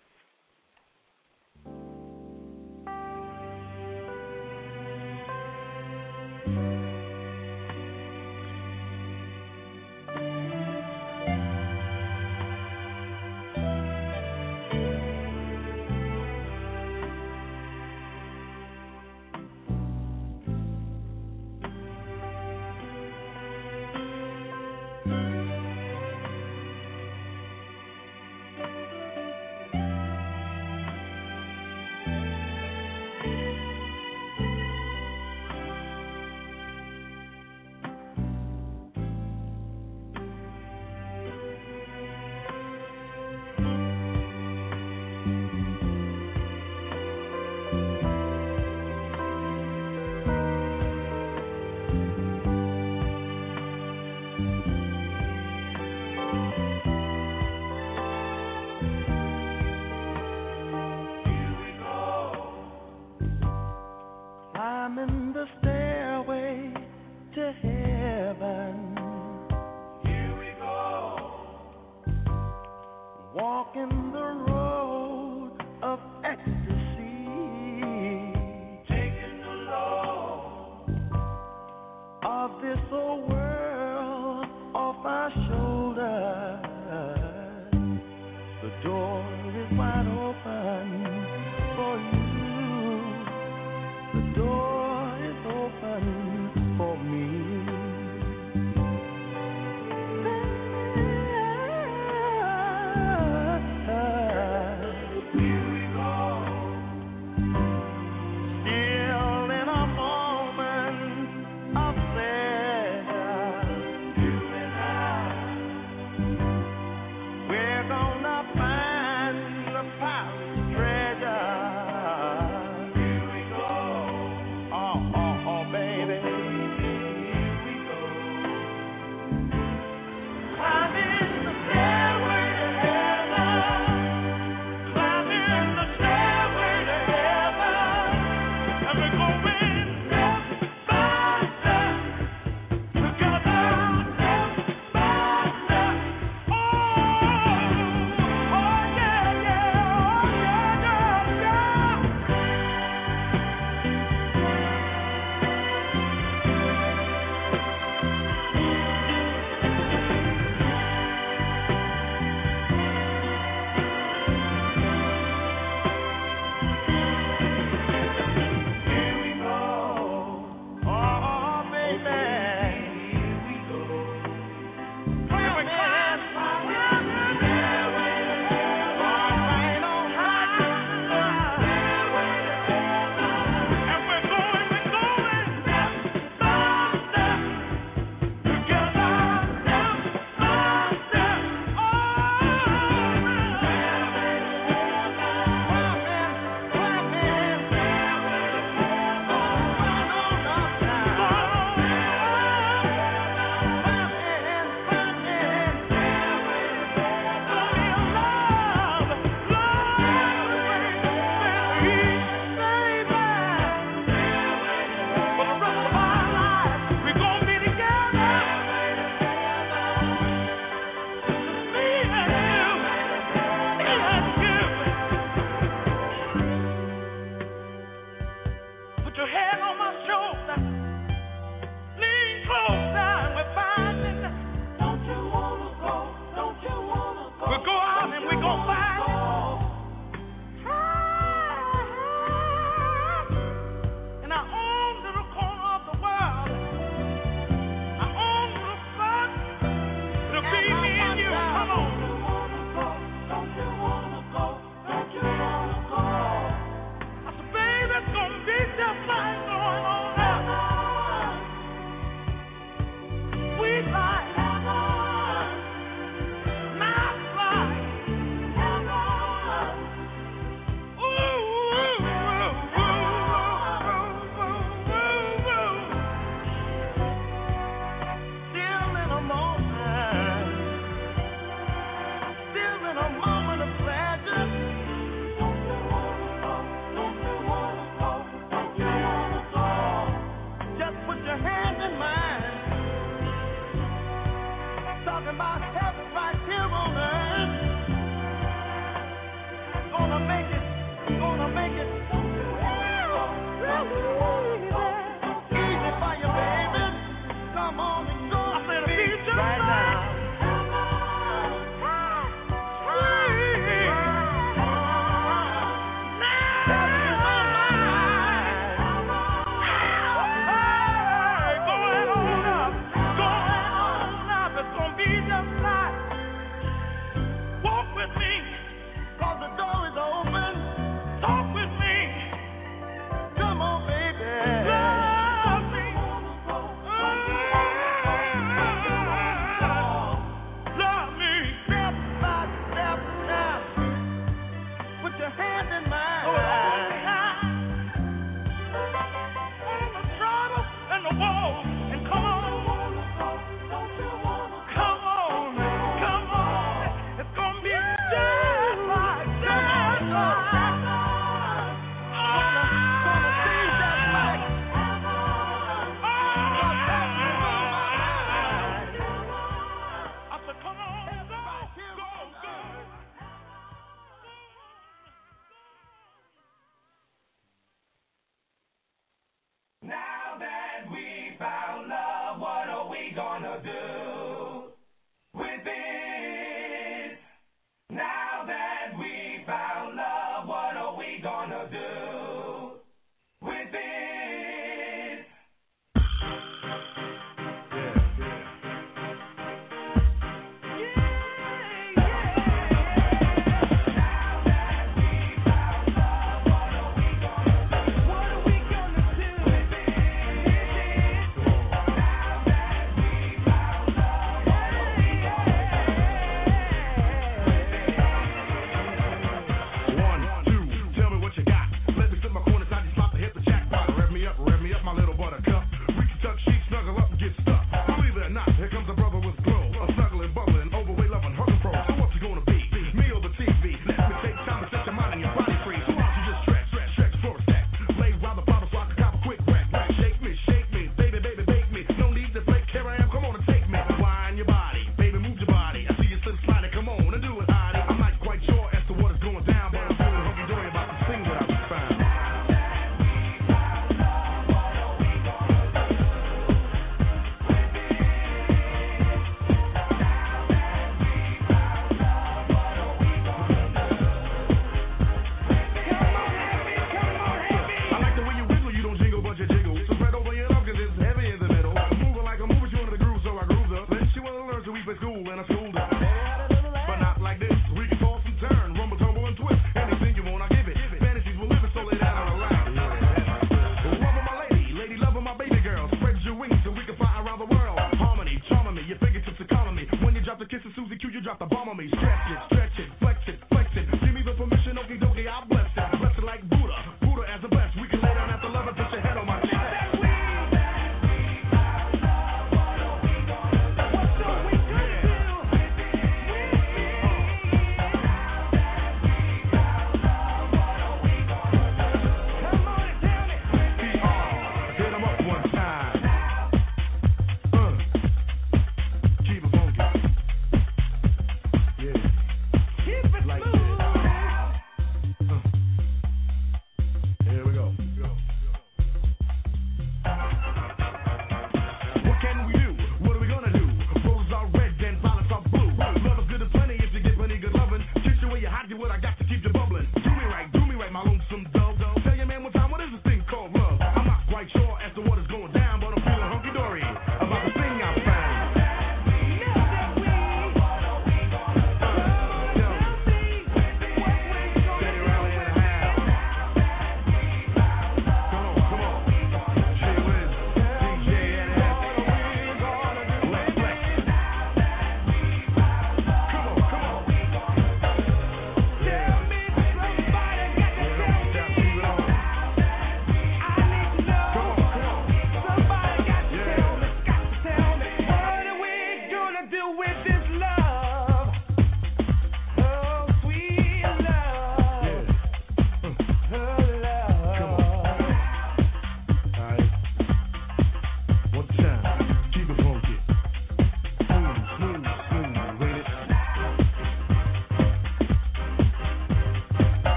Climbing the stairway to heaven. Here we go. Walking the road of ecstasy. Taking the load of this old world off our shoulders. The door is wide open for you. The door is open for me.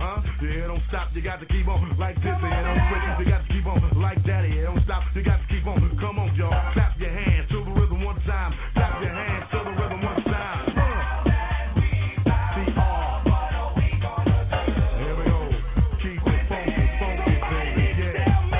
huh? Yeah, it don't stop, you got to keep on like this. Yeah, it don't quit, you got to keep on like that. Yeah, it don't stop, you got to keep on. Come on, y'all, clap your hands to the rhythm one time. Clap your hands to the rhythm one time. Uh. See, all. Here we go. Keep it funky, funky, baby. Yeah.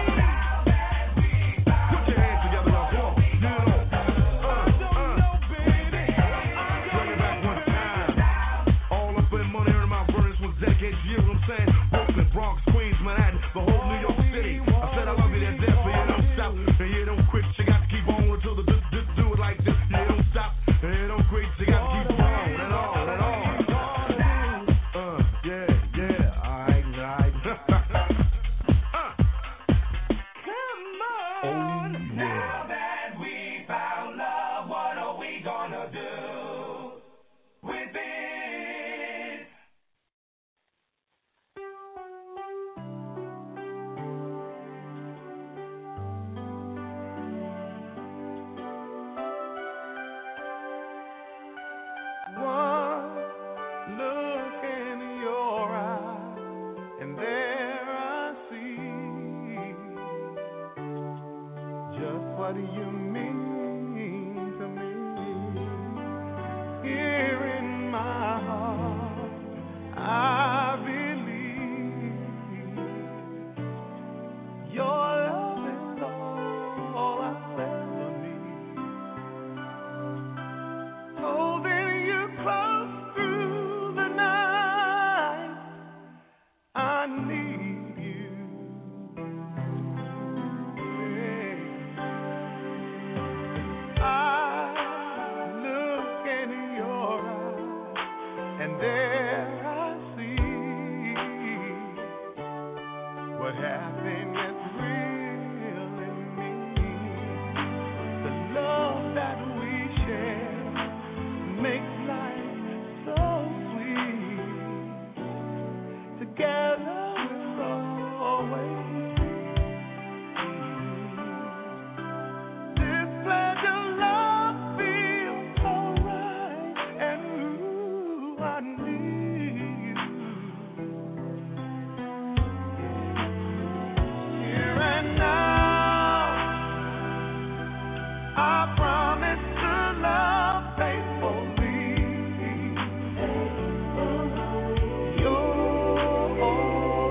Put your hands together, y'all. Come on. Get it on. Uh, uh. Bring it back one time. All up in money, earning my verse was dedicated to you. Know what I'm saying? Brooklyn, Bronx, Queens, Manhattan, the whole New York City. I said I love you to death, but you don't stop. And you don't quit. You got to keep on until the do, do, do it like this. You don't stop. And you don't quit. You got to keep on and on and on. Uh, yeah, yeah. All right, all right. uh. Come on. Oh, yeah.
Now that we found love, what are we gonna do with it?
One look in your eyes, and there I see just what you mean to me. Here in my heart, I believe your love is all I'll ever need. Holding you close through the night, I need you. Yeah. I look in your eyes, and there I see what happiness really means. The love that we share makes life so sweet. Together we'll always be. This pleasure love feels so right, and ooh, I need you. Here and now, I promise to love faithfully. You're all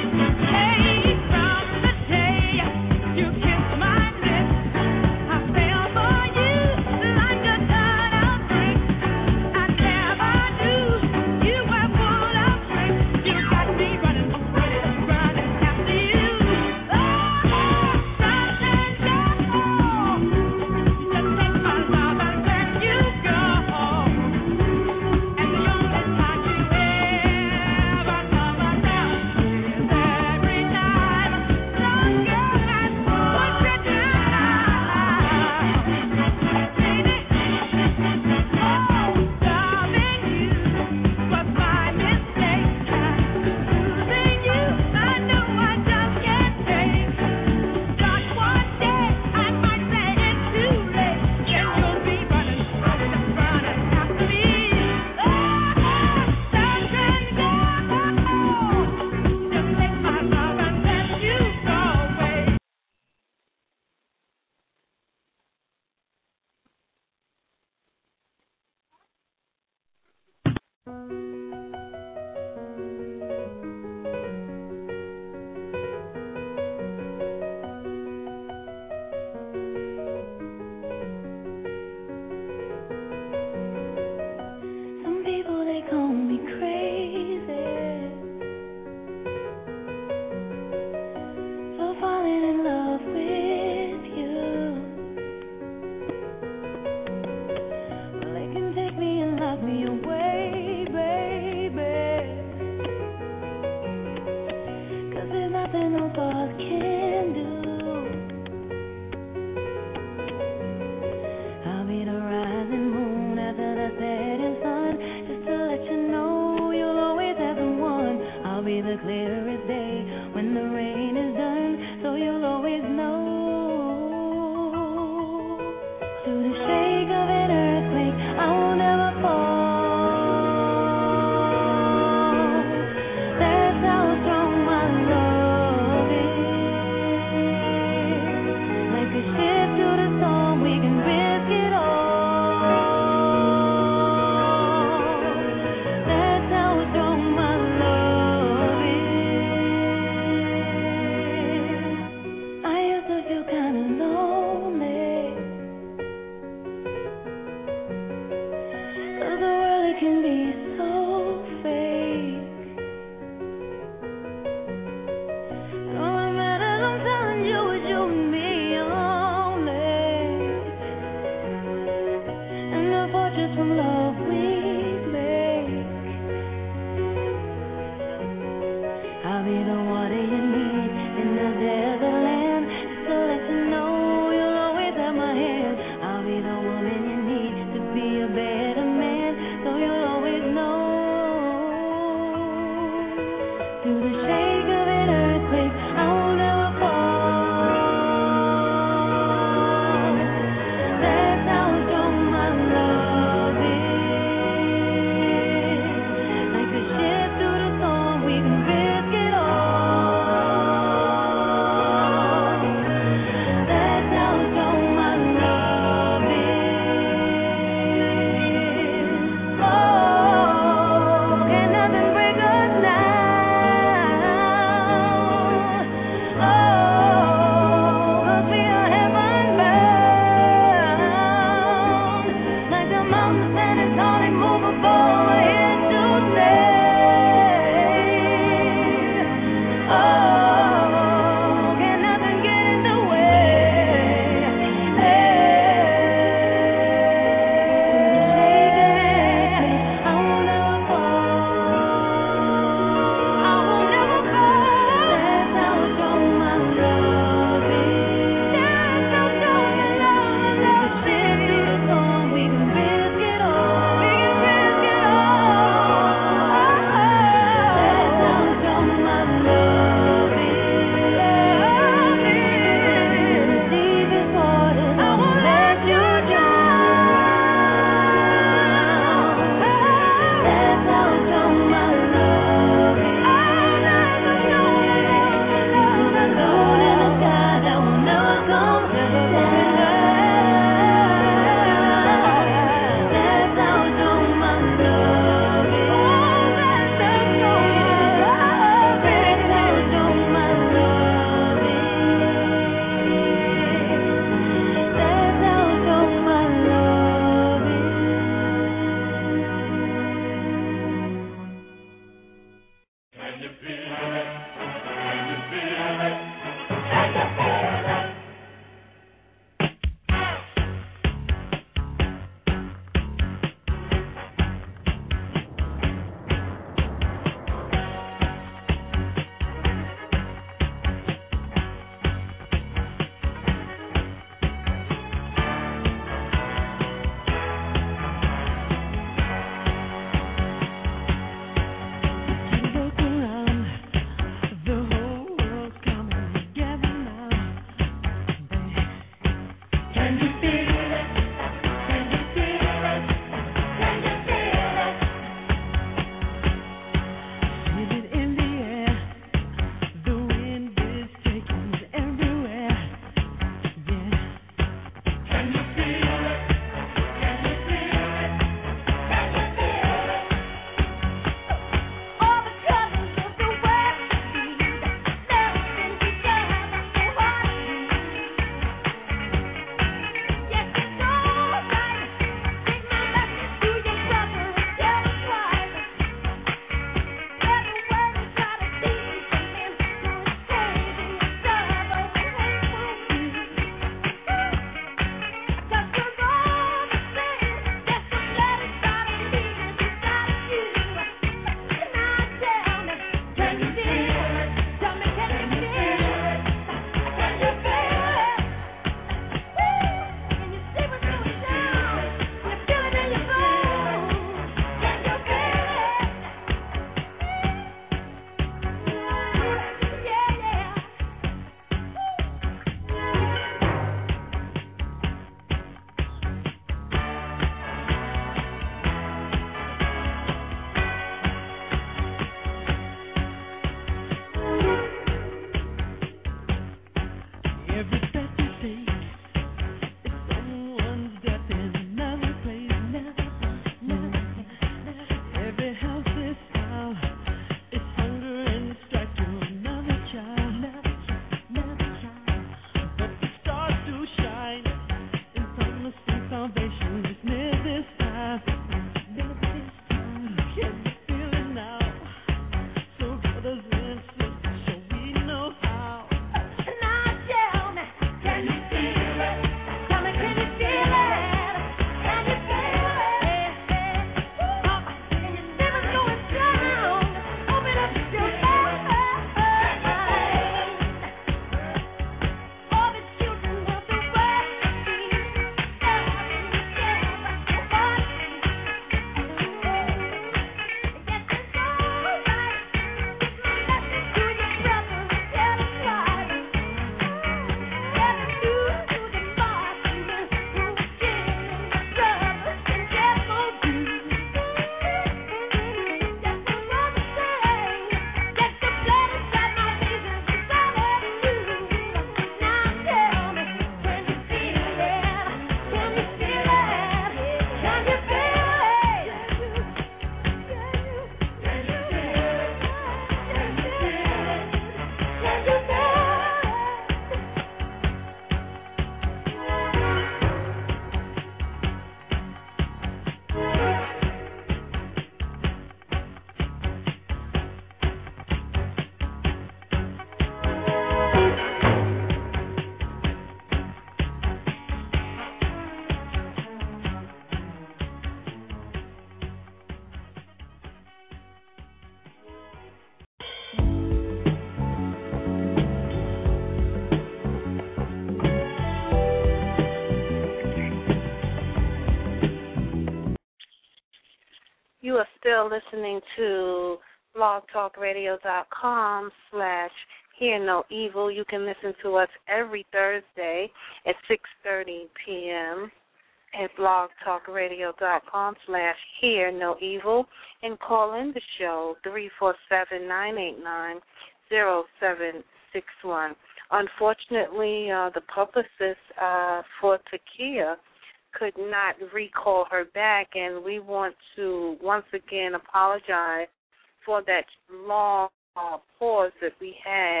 still listening to blogtalkradio.com slash Hear No Evil. You can listen to us every Thursday at six thirty p.m. at blogtalkradio.com slash Hear No Evil and call in the show three four seven, nine eight nine, zero seven six one. Unfortunately, uh, the publicist uh, for Takia could not recall her back, and we want to once again apologize for that long uh, pause that we had,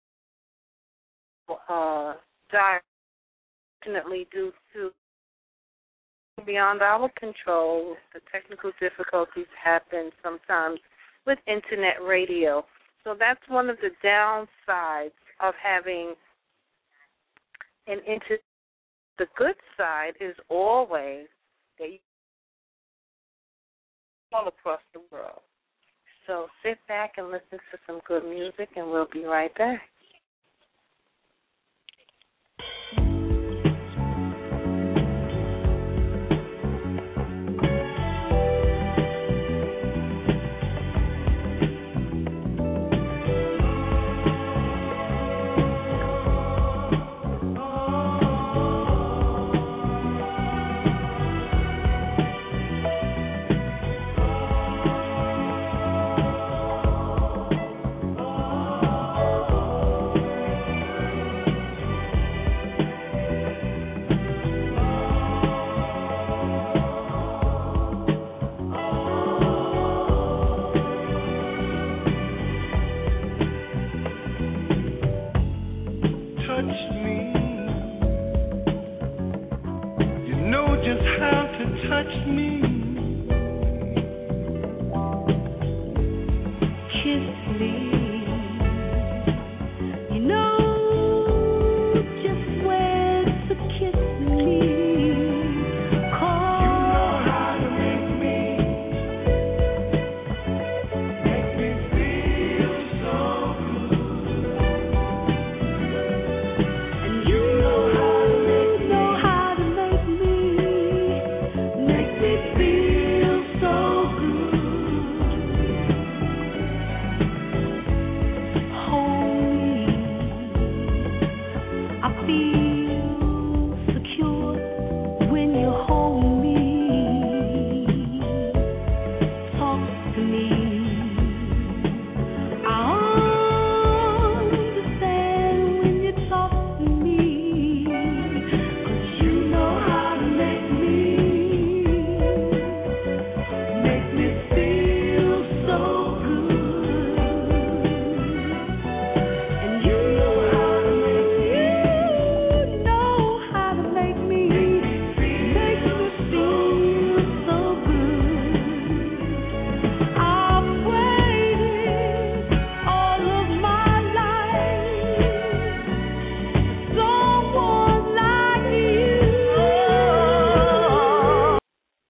uh, definitely due to beyond our control. The technical difficulties happen sometimes with internet radio. So that's one of the downsides of having an internet. The good side is always that you all across the world. So sit back and listen to some good music, and we'll be right back.
Be